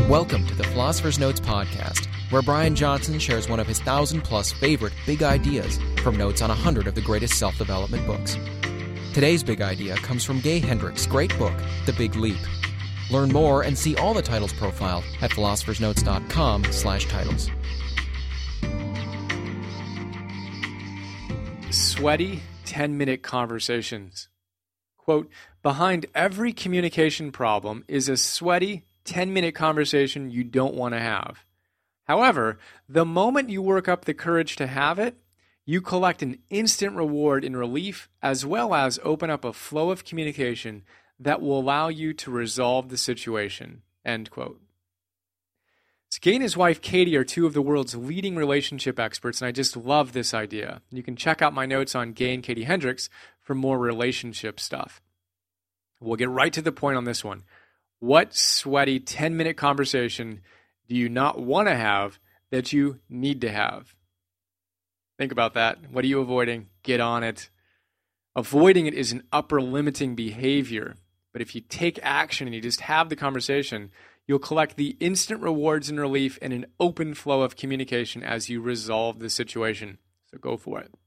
Welcome to the Philosopher's Notes podcast, where Brian Johnson shares one of his 1,000-plus favorite big ideas from notes on 100 of the greatest self-development books. Today's big idea comes from Gay Hendricks' great book, The Big Leap. Learn more and see all the titles profiled at philosophersnotes.com/titles. Sweaty 10-minute conversations. Quote, behind every communication problem is a sweaty 10-minute conversation you don't want to have. However, the moment you work up the courage to have it, you collect an instant reward in relief as well as open up a flow of communication that will allow you to resolve the situation. End quote. So Gay and his wife Katie are two of the world's leading relationship experts, and I just love this idea. You can check out my notes on Gay and Katie Hendricks for more relationship stuff. We'll get right to the point on this one. What sweaty 10-minute conversation do you not want to have that you need to have? Think about that. What are you avoiding? Get on it. Avoiding it is an upper limiting behavior. But if you take action and you just have the conversation, you'll collect the instant rewards and relief and an open flow of communication as you resolve the situation. So go for it.